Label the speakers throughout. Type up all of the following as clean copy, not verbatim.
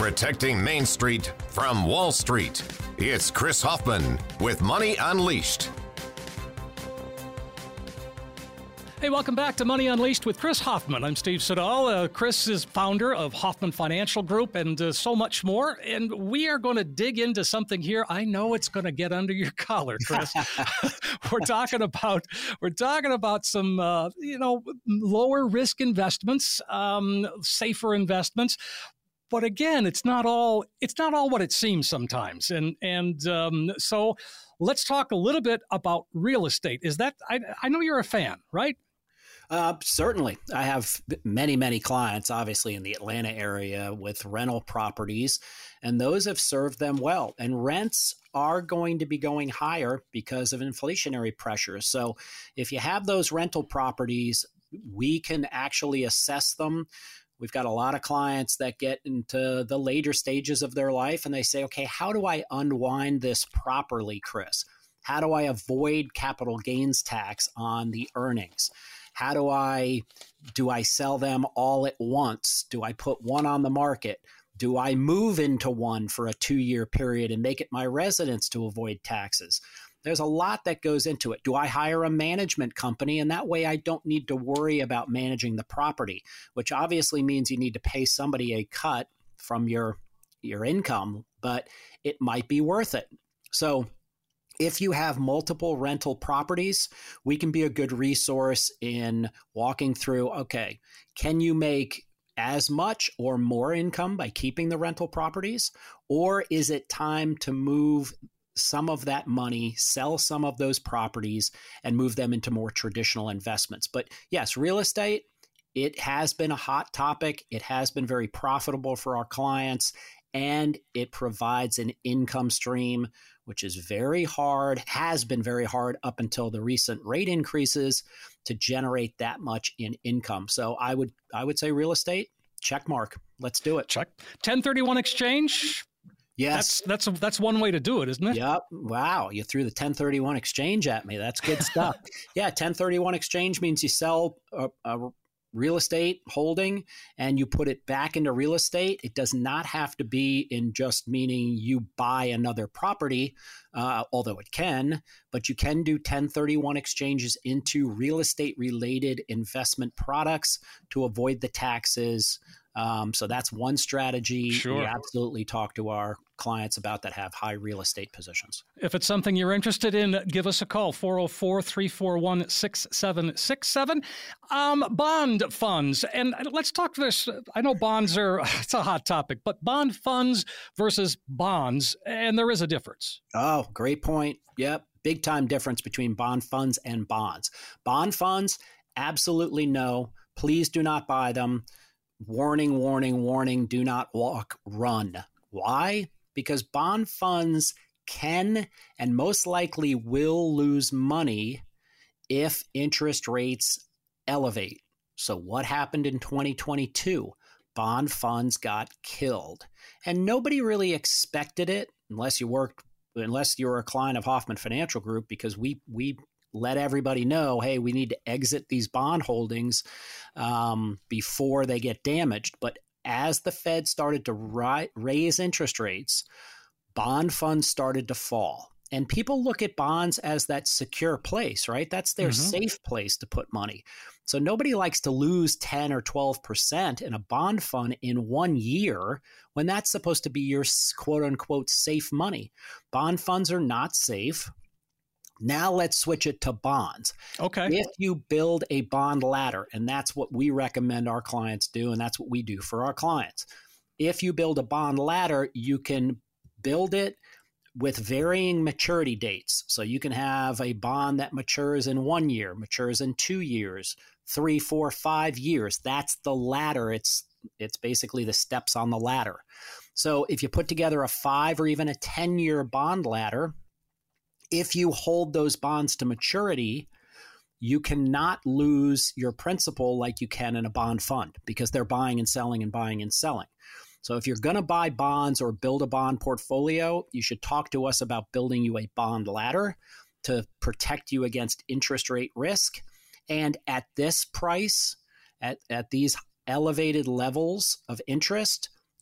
Speaker 1: Protecting Main Street from Wall Street. It's Chris Hoffman with Money Unleashed.
Speaker 2: Hey, welcome back to Money Unleashed with Chris Hoffman. I'm Steve Siddall. Chris is founder of Hoffman Financial Group and so much more. And we are going to dig into something here. I know it's going to get under your collar, Chris. We're talking about some, lower risk investments, safer investments. But again, it's not all what it seems sometimes. So let's talk a little bit about real estate. I know you're a fan, right?
Speaker 3: Certainly. I have many, many clients, obviously, in the Atlanta area with rental properties, and those have served them well. And rents are going to be going higher because of inflationary pressures. So if you have those rental properties, we can actually assess them. We've got a lot of clients that get into the later stages of their life and they say, okay, how do I unwind this properly, Chris? How do I avoid capital gains tax on the earnings? How do I sell them all at once? Do I put one on the market? Do I move into one for a 2-year period and make it my residence to avoid taxes? There's a lot that goes into it. Do I hire a management company? And that way I don't need to worry about managing the property, which obviously means you need to pay somebody a cut from your income, but it might be worth it. So if you have multiple rental properties, we can be a good resource in walking through, okay, can you make as much or more income by keeping the rental properties? Or is it time to move some of that money, sell some of those properties, and move them into more traditional investments? But yes, real estate, it has been a hot topic. It has been very profitable for our clients, and it provides an income stream, which is has been very hard up until the recent rate increases to generate that much in income. So I would say real estate, check mark. Let's do it.
Speaker 2: Check. 1031 exchange.
Speaker 3: Yes.
Speaker 2: That's one way to do it, isn't it?
Speaker 3: Yep. Wow. You threw the 1031 exchange at me. That's good stuff. Yeah. 1031 exchange means you sell a real estate holding and you put it back into real estate. It does not have to be in just meaning you buy another property, although it can, but you can do 1031 exchanges into real estate related investment products to avoid the taxes. So that's one strategy.
Speaker 2: Sure.
Speaker 3: We absolutely talk to our clients about that have high real estate positions.
Speaker 2: If it's something you're interested in, give us a call, 404-341-6767. Bond funds. And let's talk this. I know bonds it's a hot topic, but bond funds versus bonds, and there is a difference.
Speaker 3: Oh, great point. Yep. Big time difference between bond funds and bonds. Bond funds, absolutely no. Please do not buy them. Warning, warning, warning, do not walk, run. Why? Because bond funds can and most likely will lose money if interest rates elevate. So what happened in 2022? Bond funds got killed. And nobody really expected it unless you were a client of Hoffman Financial Group, because we let everybody know, hey, we need to exit these bond holdings before they get damaged. But as the Fed started to raise interest rates, bond funds started to fall. And people look at bonds as that secure place, right? That's their safe place to put money. So nobody likes to lose 10 or 12% in a bond fund in 1 year when that's supposed to be your quote unquote safe money. Bond funds are not safe. Now let's switch it to bonds.
Speaker 2: Okay.
Speaker 3: If you build a bond ladder, and that's what we recommend our clients do, and that's what we do for our clients. If you build a bond ladder, you can build it with varying maturity dates. So you can have a bond that matures in 1 year, matures in 2 years, 3, 4, 5 years. That's the ladder. It's basically the steps on the ladder. So if you put together a 5 or even a 10-year bond ladder, if you hold those bonds to maturity, you cannot lose your principal like you can in a bond fund, because they're buying and selling and buying and selling. So if you're going to buy bonds or build a bond portfolio, you should talk to us about building you a bond ladder to protect you against interest rate risk. And at this price, at these elevated levels of interest,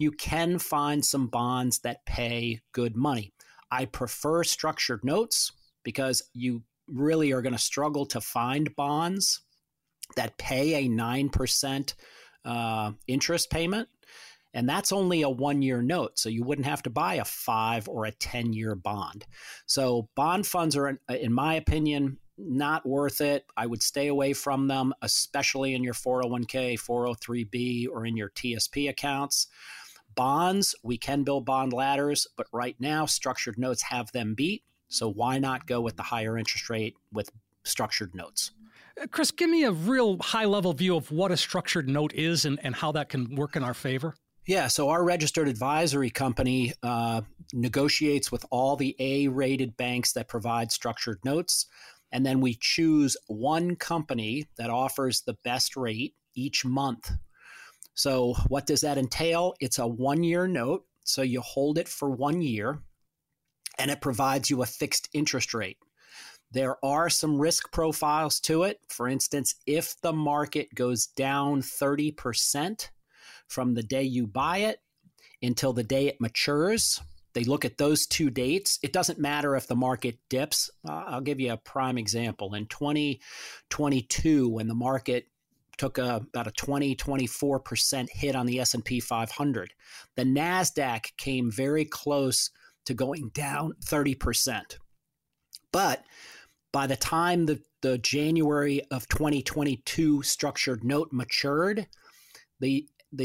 Speaker 3: you can find some bonds that pay good money. I prefer structured notes because you really are going to struggle to find bonds that pay a 9% interest payment. And that's only a 1-year note. So you wouldn't have to buy a 5 or a 10-year bond. So bond funds are, in my opinion, not worth it. I would stay away from them, especially in your 401k, 403b, or in your TSP accounts. Bonds, we can build bond ladders, but right now structured notes have them beat. So why not go with the higher interest rate with structured notes?
Speaker 2: Chris, give me a real high-level view of what a structured note is and how that can work in our favor.
Speaker 3: Yeah, so our registered advisory company negotiates with all the A-rated banks that provide structured notes, and then we choose one company that offers the best rate each month. So what does that entail? It's a 1-year note, so you hold it for 1 year, and it provides you a fixed interest rate. There are some risk profiles to it. For instance, if the market goes down 30% from the day you buy it until the day it matures, they look at those 2 dates. It doesn't matter if the market dips. I'll give you a prime example. In 2022, when the market took about a 20-24% hit on the S&P 500, the NASDAQ came very close to going down 30%. But by the time the January of 2022 structured note matured, the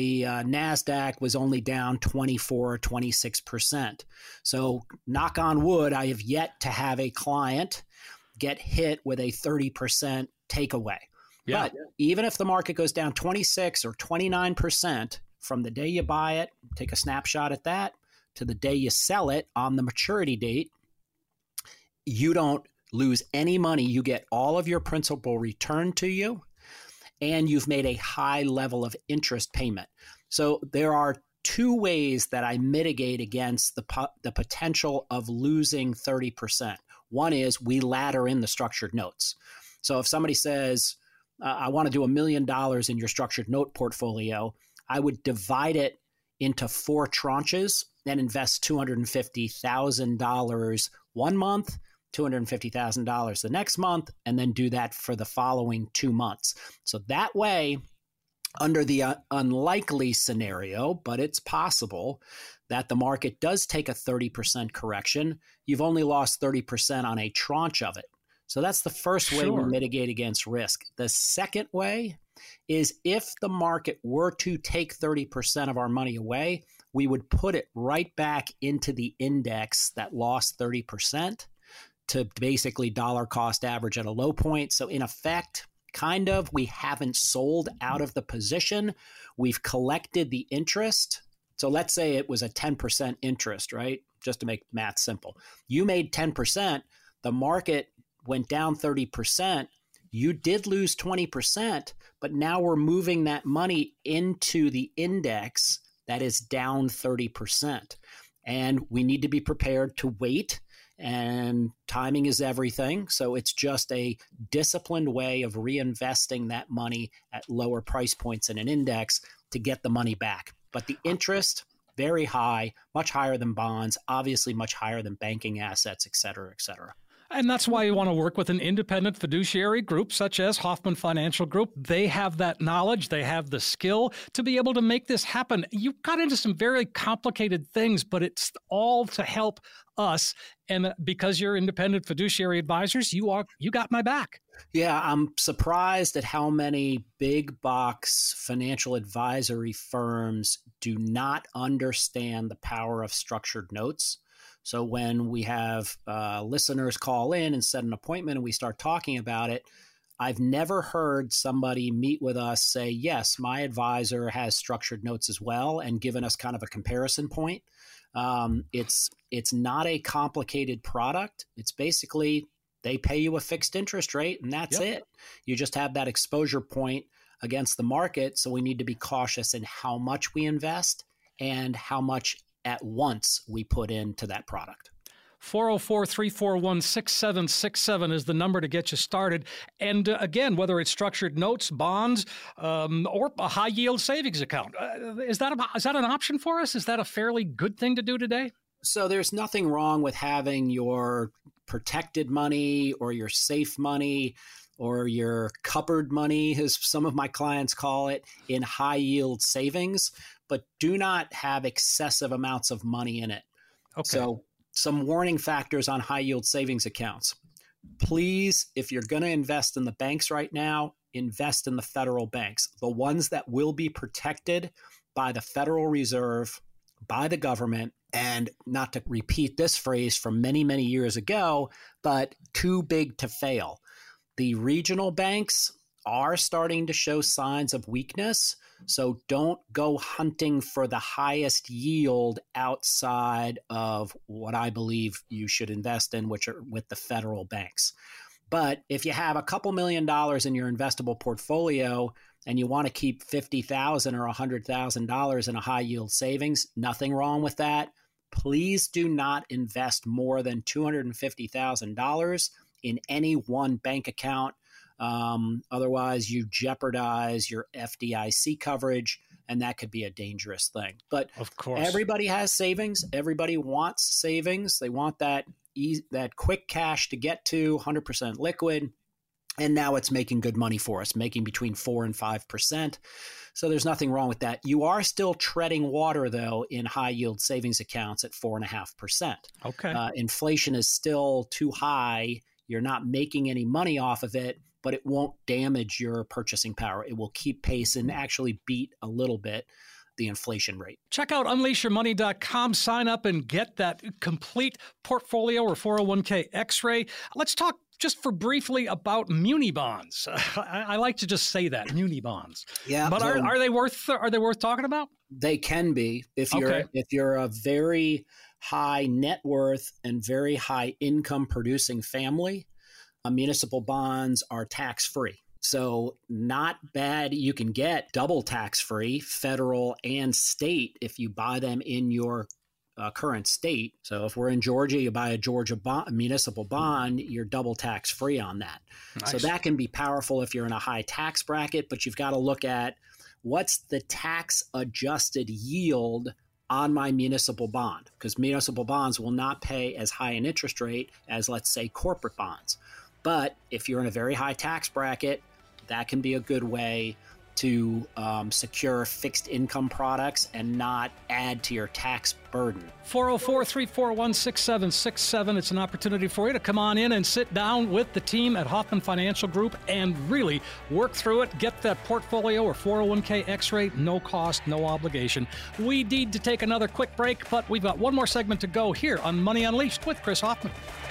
Speaker 3: NASDAQ was only down 24 or 26%. So knock on wood, I have yet to have a client get hit with a 30% takeaway. Yeah. But even if the market goes down 26 or 29% from the day you buy it, take a snapshot at that, to the day you sell it on the maturity date, you don't lose any money. You get all of your principal returned to you, and you've made a high level of interest payment. So there are 2 ways that I mitigate against the potential of losing 30%. One is we ladder in the structured notes. So if somebody says, I want to do $1 million in your structured note portfolio, I would divide it into 4 tranches and invest $250,000 one month, $250,000 the next month, and then do that for the following 2 months. So that way, under the unlikely scenario, but it's possible that the market does take a 30% correction, you've only lost 30% on a tranche of it. So that's the first way we mitigate against risk. The second way is if the market were to take 30% of our money away, we would put it right back into the index that lost 30%. To basically dollar cost average at a low point. So in effect, kind of, we haven't sold out of the position. We've collected the interest. So let's say it was a 10% interest, right? Just to make math simple. You made 10%, the market went down 30%. You did lose 20%, but now we're moving that money into the index that is down 30%. And we need to be prepared to wait. And timing is everything. So it's just a disciplined way of reinvesting that money at lower price points in an index to get the money back. But the interest, very high, much higher than bonds, obviously much higher than banking assets, et cetera, et cetera.
Speaker 2: And that's why you want to work with an independent fiduciary group such as Hoffman Financial Group. They have that knowledge. They have the skill to be able to make this happen. You got into some very complicated things, but it's all to help us. And because you're independent fiduciary advisors, you got my back.
Speaker 3: Yeah, I'm surprised at how many big box financial advisory firms do not understand the power of structured notes. So when we have listeners call in and set an appointment and we start talking about it, I've never heard somebody meet with us say, yes, my advisor has structured notes as well, and given us kind of a comparison point. It's not a complicated product. It's basically they pay you a fixed interest rate and that's it. You just have that exposure point against the market. So we need to be cautious in how much we invest and how much at once we put into that product.
Speaker 2: 404-341-6767 is the number to get you started. And again, whether it's structured notes, bonds, or a high-yield savings account, is that an option for us? Is that a fairly good thing to do today?
Speaker 3: So there's nothing wrong with having your protected money or your safe money or your cupboard money, as some of my clients call it, in high-yield savings, but do not have excessive amounts of money in it.
Speaker 2: Okay.
Speaker 3: So some warning factors on high-yield savings accounts. Please, if you're going to invest in the banks right now, invest in the federal banks, the ones that will be protected by the Federal Reserve, by the government, and not to repeat this phrase from many, many years ago, but too big to fail. The regional banks are starting to show signs of weakness, so don't go hunting for the highest yield outside of what I believe you should invest in, which are with the federal banks. But if you have a couple $1 million in your investable portfolio and you want to keep $50,000 or $100,000 in a high yield savings, nothing wrong with that. Please do not invest more than $250,000 in any one bank account. Otherwise, you jeopardize your FDIC coverage, and that could be a dangerous thing. But
Speaker 2: of course,
Speaker 3: everybody has savings. Everybody wants savings. They want that quick cash to get to, 100% liquid. And now it's making good money for us, making between 4 and 5%. So there's nothing wrong with that. You are still treading water, though, in high yield savings accounts at 4.5%.
Speaker 2: Okay.
Speaker 3: Inflation is still too high. You're not making any money off of it, but it won't damage your purchasing power. It will keep pace and actually beat a little bit the inflation rate.
Speaker 2: Check out unleashyourmoney.com, sign up and get that complete portfolio or 401k x-ray. Let's talk just for briefly about muni bonds. I like to just say that, muni bonds.
Speaker 3: Yeah.
Speaker 2: But are they worth talking about?
Speaker 3: They can be if you're a very high net worth and very high income producing family. Municipal bonds are tax-free. So not bad. You can get double tax-free, federal and state, if you buy them in your current state. So if we're in Georgia, you buy a Georgia municipal bond, you're double tax-free on that. Nice. So that can be powerful if you're in a high tax bracket, but you've got to look at what's the tax-adjusted yield on my municipal bond, because municipal bonds will not pay as high an interest rate as, let's say, corporate bonds. But if you're in a very high tax bracket, that can be a good way to secure fixed income products and not add to your tax burden.
Speaker 2: 404-341-6767. It's an opportunity for you to come on in and sit down with the team at Hoffman Financial Group and really work through it. Get that portfolio or 401k x-ray, no cost, no obligation. We need to take another quick break, but we've got one more segment to go here on Money Unleashed with Chris Hoffman.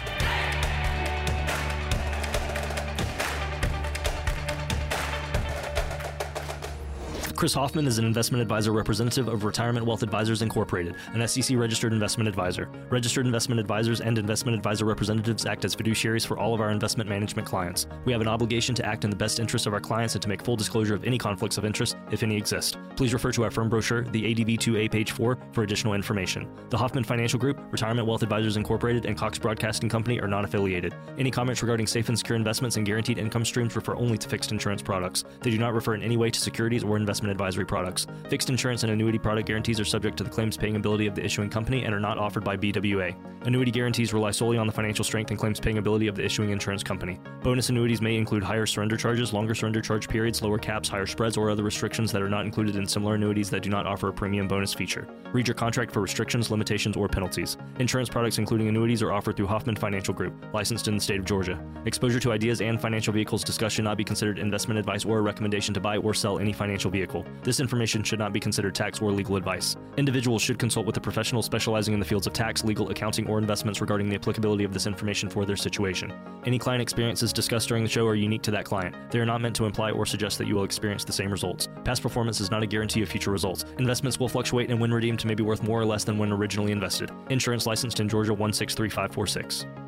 Speaker 4: Chris Hoffman is an investment advisor representative of Retirement Wealth Advisors Incorporated, an SEC-registered investment advisor. Registered investment advisors and investment advisor representatives act as fiduciaries for all of our investment management clients. We have an obligation to act in the best interest of our clients and to make full disclosure of any conflicts of interest, if any exist. Please refer to our firm brochure, the ADV2A page 4, for additional information. The Hoffman Financial Group, Retirement Wealth Advisors Incorporated, and Cox Broadcasting Company are not affiliated. Any comments regarding safe and secure investments and guaranteed income streams refer only to fixed insurance products. They do not refer in any way to securities or investment advisory products. Fixed insurance and annuity product guarantees are subject to the claims paying ability of the issuing company and are not offered by BWA. Annuity guarantees rely solely on the financial strength and claims paying ability of the issuing insurance company. Bonus annuities may include higher surrender charges, longer surrender charge periods, lower caps, higher spreads, or other restrictions that are not included in similar annuities that do not offer a premium bonus feature. Read your contract for restrictions, limitations, or penalties. Insurance products including annuities are offered through Hoffman Financial Group, licensed in the state of Georgia. Exposure to ideas and financial vehicles discussed should not be considered investment advice or a recommendation to buy or sell any financial vehicle. This information should not be considered tax or legal advice. Individuals should consult with a professional specializing in the fields of tax, legal, accounting, or investments regarding the applicability of this information for their situation. Any client experiences discussed during the show are unique to that client. They are not meant to imply or suggest that you will experience the same results. Past performance is not a guarantee of future results. Investments will fluctuate and when redeemed may be worth more or less than when originally invested. Insurance licensed in Georgia 163546.